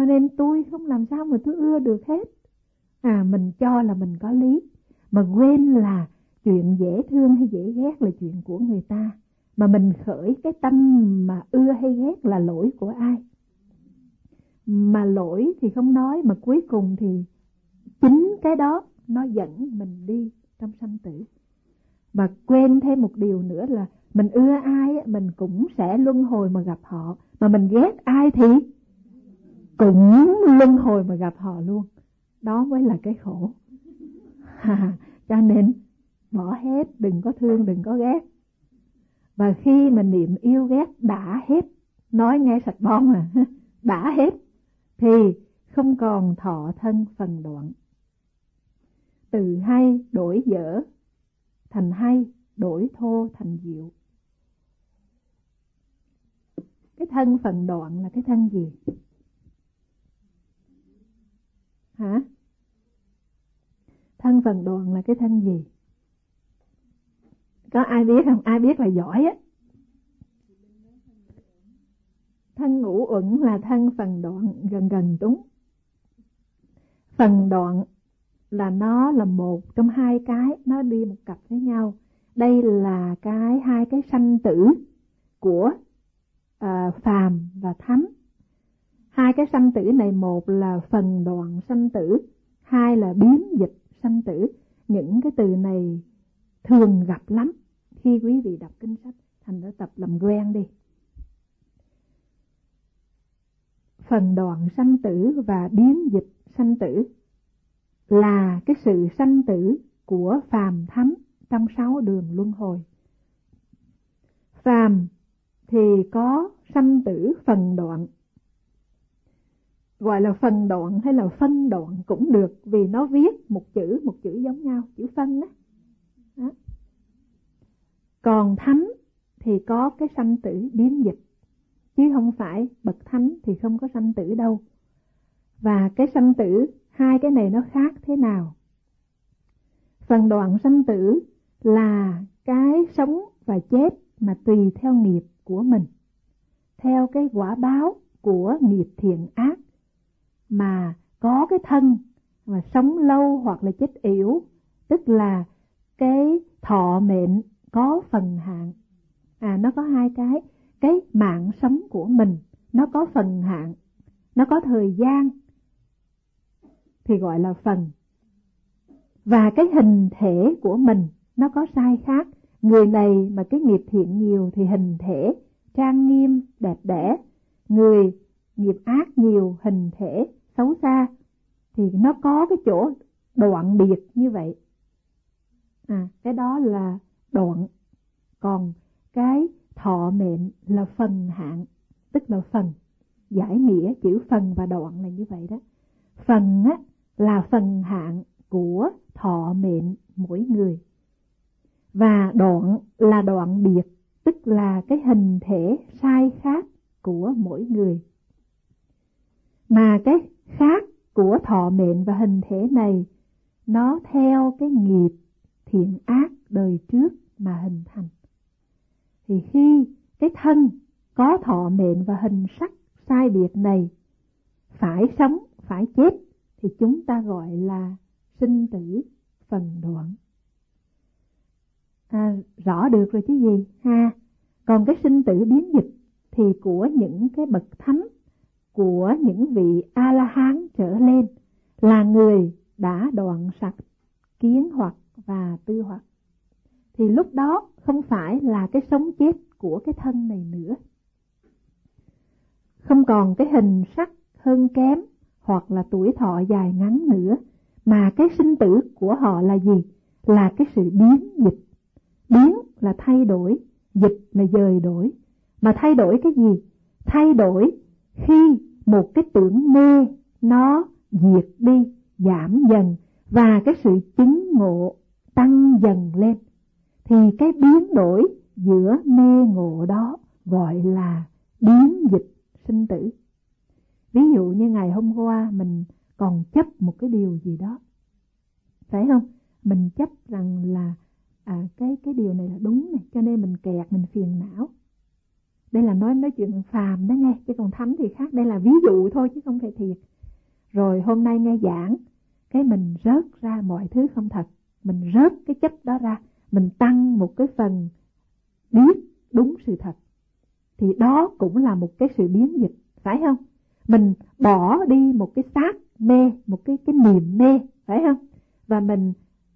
nên tôi không làm sao mà tôi ưa được hết. Mình cho là mình có lý, mà quên là chuyện dễ thương hay dễ ghét là chuyện của người ta, mà mình khởi cái tâm mà ưa hay ghét là lỗi của ai. Mà lỗi thì không nói, mà cuối cùng thì chính cái đó nó dẫn mình đi trong sanh tử. Mà quên thêm một điều nữa là mình ưa ai mình cũng sẽ luân hồi mà gặp họ, mà mình ghét ai thì cũng luân hồi mà gặp họ luôn. Đó mới là cái khổ. Cho nên bỏ hết, đừng có thương, đừng có ghét. Và khi mà niệm yêu ghét đã hết, nói nghe sạch bom đã hết, thì không còn thọ thân phần đoạn. Từ hay đổi dở thành hay, đổi thô thành diệu. Cái thân phần đoạn là cái thân gì? Hả? Thân phần đoạn là cái thân gì? Có ai biết không? Ai biết là giỏi á. Thân ngũ uẩn là thân phần đoạn, gần đúng. Phần đoạn là nó là một trong hai cái, nó đi một cặp với nhau. Đây là hai cái sanh tử của phàm và thánh. Hai cái sanh tử này, một là phần đoạn sanh tử, hai là biến dịch sanh tử. Những cái từ này thường gặp lắm khi quý vị đọc kinh sách, thành ra tập làm quen đi. Phần đoạn sanh tử và biến dịch sanh tử là cái sự sanh tử của phàm thánh trong 6 đường luân hồi. Phàm thì có sanh tử phần đoạn, gọi là phần đoạn hay là phân đoạn cũng được, vì nó viết một chữ giống nhau, chữ phân đó. Còn thánh thì có cái sanh tử biến dịch, chứ không phải bậc thánh thì không có sanh tử đâu. Và cái sanh tử, hai cái này nó khác thế nào? Phần đoạn sanh tử là cái sống và chết mà tùy theo nghiệp của mình, theo cái quả báo của nghiệp thiện ác, mà có cái thân mà sống lâu hoặc là chết yểu, tức là cái thọ mệnh có phần hạn. Nó có hai cái mạng sống của mình nó có phần hạn, nó có thời gian thì gọi là phần. Và cái hình thể của mình nó có sai khác. Người này mà cái nghiệp thiện nhiều thì hình thể trang nghiêm đẹp đẽ, người nghiệp ác nhiều hình thể xấu xa, thì nó có cái chỗ đoạn biệt như vậy. Cái đó là đoạn. Còn cái thọ mệnh là phần hạn, tức là phần. Giải nghĩa chữ phần và đoạn là như vậy đó. Phần là phần hạn của thọ mệnh mỗi người, và đoạn là đoạn biệt, tức là cái hình thể sai khác của mỗi người. Mà cái khác của thọ mệnh và hình thể này nó theo cái nghiệp thiện ác đời trước mà hình thành. Thì khi cái thân có thọ mệnh và hình sắc sai biệt này phải sống, phải chết, thì chúng ta gọi là sinh tử phần đoạn. Rõ được rồi chứ gì ha. Còn cái sinh tử biến dịch thì của những cái bậc thánh, của những vị A-la-hán trở lên, là người đã đoạn sạch kiến hoặc và tư hoặc. Thì lúc đó không phải là cái sống chết của cái thân này nữa, không còn cái hình sắc hơn kém hoặc là tuổi thọ dài ngắn nữa, mà cái sinh tử của họ là gì? Là cái sự biến dịch. Biến là thay đổi, dịch là dời đổi. Mà thay đổi cái gì? Thay đổi khi một cái tưởng mê nó diệt đi, giảm dần, và cái sự chứng ngộ tăng dần lên, thì cái biến đổi giữa mê ngộ đó gọi là biến dịch sinh tử. Ví dụ như ngày hôm qua mình còn chấp một cái điều gì đó, phải không? Mình chấp rằng là cái điều này là đúng này, cho nên mình kẹt, mình phiền não. Đây là nói chuyện phàm đó nghe, chứ còn thánh thì khác. Đây là ví dụ thôi chứ không phải thiệt. Rồi hôm nay nghe giảng, cái mình rớt ra mọi thứ không thật, mình rớt cái chấp đó ra, mình tăng một cái phần biết đúng sự thật, thì đó cũng là một cái sự biến dịch, phải không? Mình bỏ đi một cái xác mê, một cái niềm mê, phải không? Và mình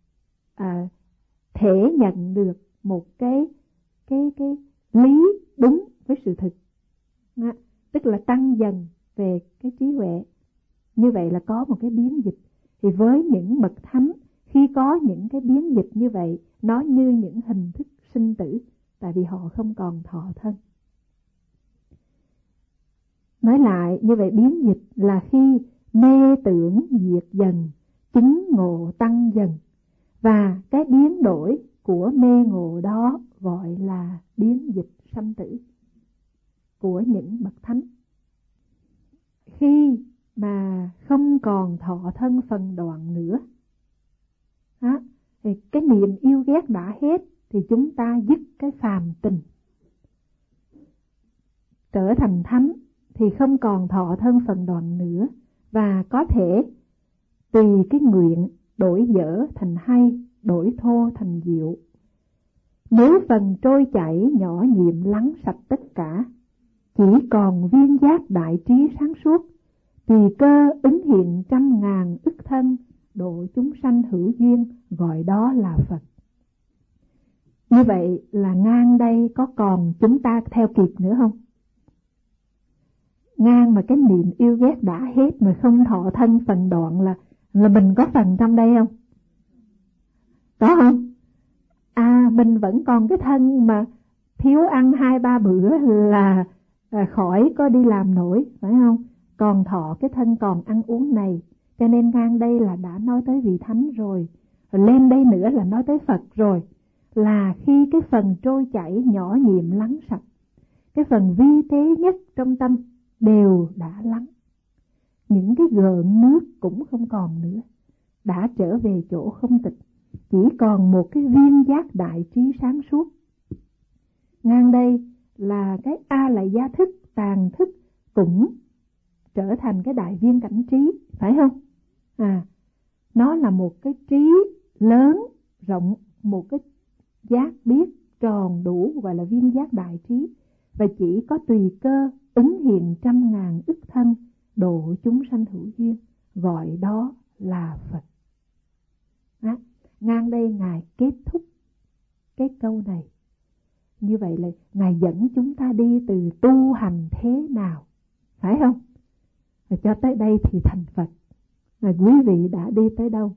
thể nhận được một cái lý đúng với sự thực, tức là tăng dần về cái trí huệ. Như vậy là có một cái biến dịch. Thì với những bậc thánh, khi có những cái biến dịch như vậy, nó như những hình thức sinh tử, tại vì họ không còn thọ thân. Nói lại, như vậy biến dịch là khi mê tưởng diệt dần, chứng ngộ tăng dần. Và cái biến đổi của mê ngộ đó gọi là biến dịch sanh tử của những bậc thánh. Khi mà không còn thọ thân phần đoạn nữa, thì cái niềm yêu ghét đã hết, thì chúng ta dứt cái phàm tình, trở thành thánh, thì không còn thọ thân phần đoạn nữa, và có thể tùy cái nguyện đổi dở thành hay, đổi thô thành diệu. Nếu phần trôi chảy nhỏ nhiệm lắng sạch tất cả, chỉ còn viên giác đại trí sáng suốt, tùy cơ ứng hiện trăm ngàn ức thân, độ chúng sanh hữu duyên, gọi đó là Phật. Như vậy là ngang đây có còn chúng ta theo kịp nữa không? Ngang mà cái niệm yêu ghét đã hết mà không thọ thân phần đoạn là mình có phần trong đây không? Có không? Mình vẫn còn cái thân mà thiếu ăn 2-3 bữa là khỏi có đi làm nổi, phải không? Còn thọ cái thân còn ăn uống này, cho nên ngang đây là đã nói tới vị thánh rồi. Rồi lên đây nữa là nói tới Phật rồi. Là khi cái phần trôi chảy nhỏ nhiệm lắng sạch, cái phần vi tế nhất trong tâm đều đã lắng. Những cái gợn nước cũng không còn nữa, đã trở về chỗ không tịch, chỉ còn một cái viên giác đại trí sáng suốt. Ngang đây là cái lại gia thức, tàn thức cũng trở thành cái đại viên cảnh trí, phải không? Nó là một cái trí lớn, rộng, một cái giác biết tròn đủ, gọi là viên giác đại trí. Và chỉ có tùy cơ ứng hiện trăm ngàn ức thân, độ chúng sanh hữu duyên, gọi đó là Phật. Ngang đây Ngài kết thúc cái câu này. Như vậy là Ngài dẫn chúng ta đi từ tu hành thế nào, phải không? Và cho tới đây thì thành Phật. Và quý vị đã đi tới đâu?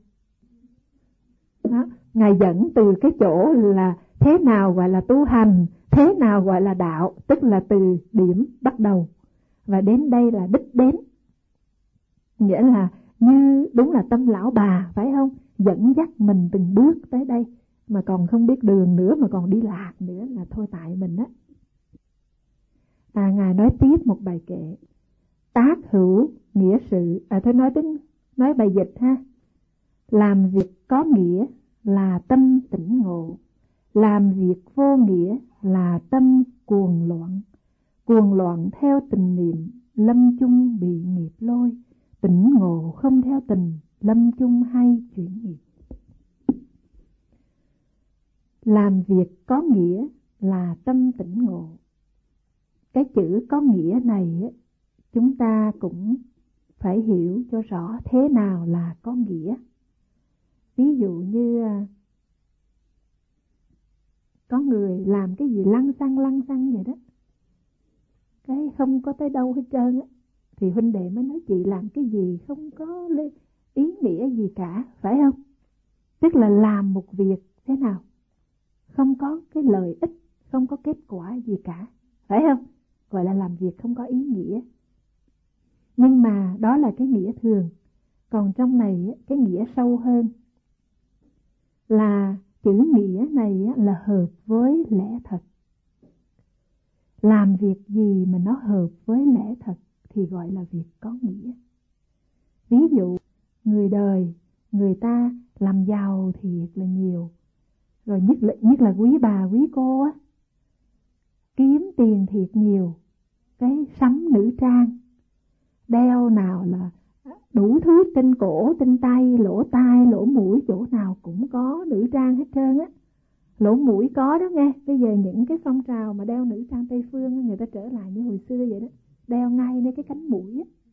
Ngài dẫn từ cái chỗ là thế nào gọi là tu hành, thế nào gọi là đạo, tức là từ điểm bắt đầu. Và đến đây là đích đến. Nghĩa là như đúng là tâm lão bà, phải không? Dẫn dắt mình từng bước tới đây, mà còn không biết đường nữa, mà còn đi lạc nữa là thôi tại mình á. Ngài nói tiếp một bài kệ. Tác hữu nghĩa sự, thôi nói bài dịch ha. Làm việc có nghĩa là tâm tỉnh ngộ, làm việc vô nghĩa là tâm cuồng loạn. Cuồng loạn theo tình niệm, lâm chung bị nghiệp lôi. Tỉnh ngộ không theo tình, lâm chung hay chuyển nghiệp. Làm việc có nghĩa là tâm tỉnh ngộ. Cái chữ có nghĩa này chúng ta cũng phải hiểu cho rõ thế nào là có nghĩa. Ví dụ như có người làm cái gì lăng xăng vậy đó, cái không có tới đâu hết trơn á, thì huynh đệ mới nói chị làm cái gì không có ý nghĩa gì cả, phải không? Tức là làm một việc thế nào không có cái lợi ích, không có kết quả gì cả, phải không? Gọi là làm việc không có ý nghĩa. Nhưng mà đó là cái nghĩa thường. Còn trong này cái nghĩa sâu hơn là chữ nghĩa này là hợp với lẽ thật. Làm việc gì mà nó hợp với lẽ thật thì gọi là việc có nghĩa. Ví dụ người đời, người ta làm giàu thiệt là nhiều, rồi nhất là quý bà quý cô á, kiếm tiền thiệt nhiều, cái sắm nữ trang, đeo nào là đủ thứ trên cổ, trên tay, lỗ tai, lỗ mũi, chỗ nào cũng có nữ trang hết trơn á. Lỗ mũi có đó nghe. Bây giờ những cái phong trào mà đeo nữ trang Tây phương người ta trở lại như hồi xưa vậy đó, đeo ngay nơi cái cánh mũi á.